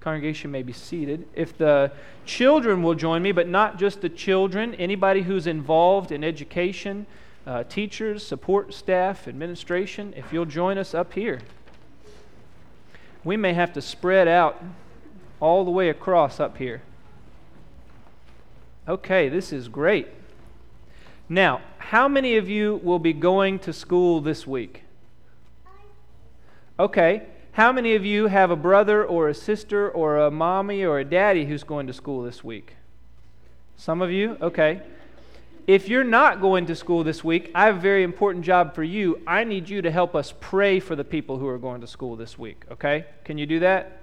Congregation may be seated. If the children will join me, but not just the children, anybody who's involved in education, teachers, support staff, administration, if you'll join us up here. We may have to spread out all the way across up here. Okay, this is great. Now, how many of you will be going to school this week? Okay. How many of you have a brother or a sister or a mommy or a daddy who's going to school this week? Some of you? Okay. If you're not going to school this week, I have a very important job for you. I need you to help us pray for the people who are going to school this week, okay? Can you do that?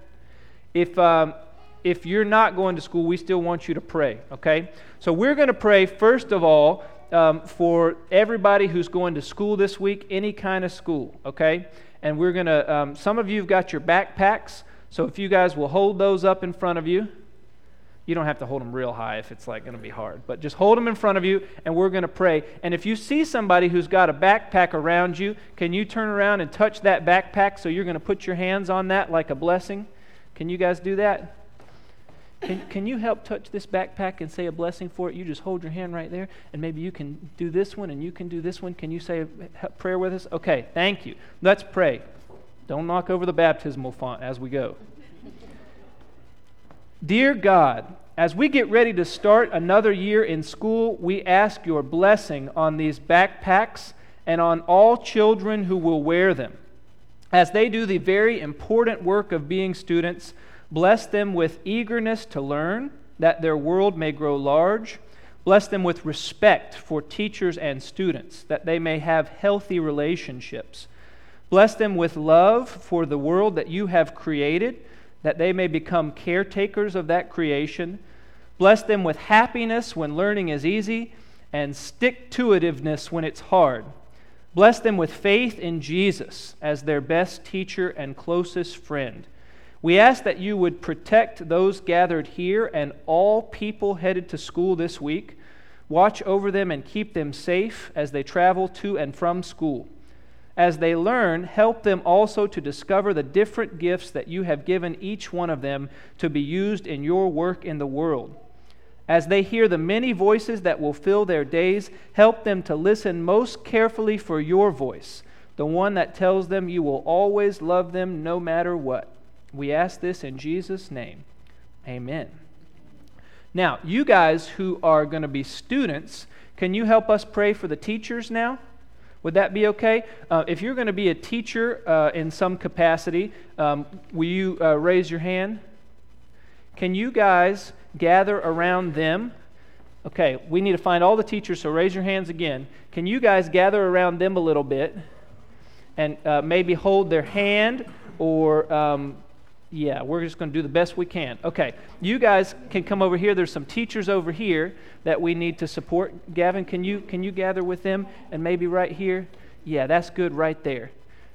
If you're not going to school, we still want you to pray, okay? So we're going to pray, first of all, for everybody who's going to school this week, any kind of school, okay? And we're going to, some of you have got your backpacks, so if you guys will hold those up in front of you. You don't have to hold them real high if it's like going to be hard, but just hold them in front of you, and we're going to pray. And if you see somebody who's got a backpack around you, can you turn around and touch that backpack? So you're going to put your hands on that like a blessing. Can you guys do that? Can you help touch this backpack and say a blessing for it? You just hold your hand right there, and maybe you can do this one, and you can do this one. Can you say a prayer with us? Okay, thank you. Let's pray. Don't knock over the baptismal font as we go. Dear God, as we get ready to start another year in school, we ask your blessing on these backpacks and on all children who will wear them. As they do the very important work of being students, bless them with eagerness to learn, that their world may grow large. Bless them with respect for teachers and students, that they may have healthy relationships. Bless them with love for the world that you have created, that they may become caretakers of that creation. Bless them with happiness when learning is easy, and stick-to-itiveness when it's hard. Bless them with faith in Jesus as their best teacher and closest friend. We ask that you would protect those gathered here and all people headed to school this week. Watch over them and keep them safe as they travel to and from school. As they learn, help them also to discover the different gifts that you have given each one of them to be used in your work in the world. As they hear the many voices that will fill their days, help them to listen most carefully for your voice, the one that tells them you will always love them no matter what. We ask this in Jesus' name. Amen. Now, you guys who are going to be students, can you help us pray for the teachers now? Would that be okay? If you're going to be a teacher in some capacity, will you raise your hand? Can you guys gather around them? Okay, we need to find all the teachers, so raise your hands again. Can you guys gather around them a little bit and maybe hold their hand or... Yeah, we're just going to do the best we can. Okay, you guys can come over here. There's some teachers over here that we need to support. Gavin, can you gather with them and maybe right here? Yeah, that's good right there.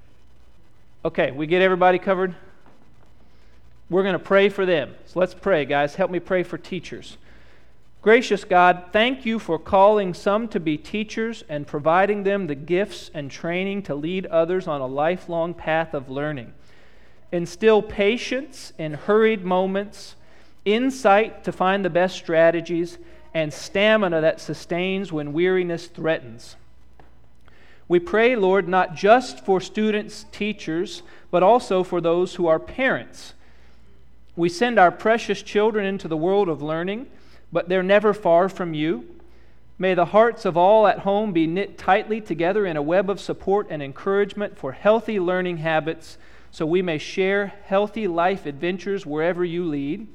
Okay, we get everybody covered? We're going to pray for them. So let's pray, guys. Help me pray for teachers. Gracious God, thank you for calling some to be teachers and providing them the gifts and training to lead others on a lifelong path of learning. Instill patience in hurried moments, insight to find the best strategies, and stamina that sustains when weariness threatens. We pray, Lord, not just for students, teachers, but also for those who are parents. We send our precious children into the world of learning, but they're never far from you. May the hearts of all at home be knit tightly together in a web of support and encouragement for healthy learning habits, so we may share healthy life adventures wherever you lead.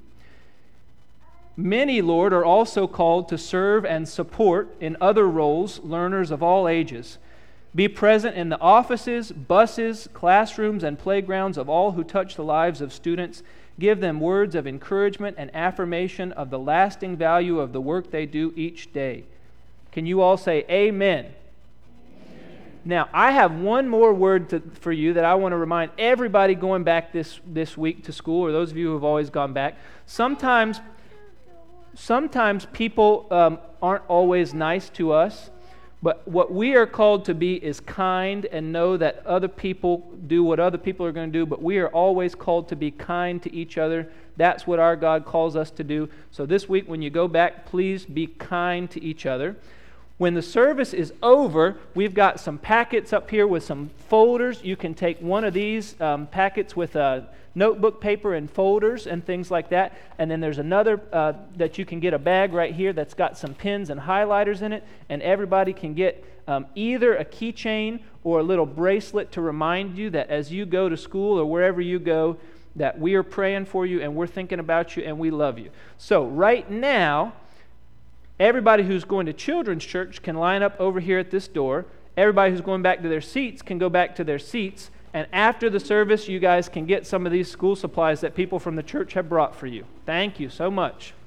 Many, Lord, are also called to serve and support in other roles learners of all ages. Be present in the offices, buses, classrooms, and playgrounds of all who touch the lives of students. Give them words of encouragement and affirmation of the lasting value of the work they do each day. Can you all say amen? Now, I have one more word for you that I want to remind everybody going back this week to school, or those of you who have always gone back. Sometimes people aren't always nice to us, But what we are called to be is kind, and know that other people do what other people are going to do, but we are always called to be kind to each other. That's what our God calls us to do. So this week when you go back, please be kind to each other. When the service is over, we've got some packets up here with some folders. You can take one of these packets with notebook paper and folders and things like that. And then there's another that you can get a bag right here that's got some pens and highlighters in it. And everybody can get either a keychain or a little bracelet to remind you that as you go to school or wherever you go, that we are praying for you and we're thinking about you and we love you. So right now, everybody who's going to children's church can line up over here at this door. Everybody who's going back to their seats can go back to their seats. And after the service, you guys can get some of these school supplies that people from the church have brought for you. Thank you so much.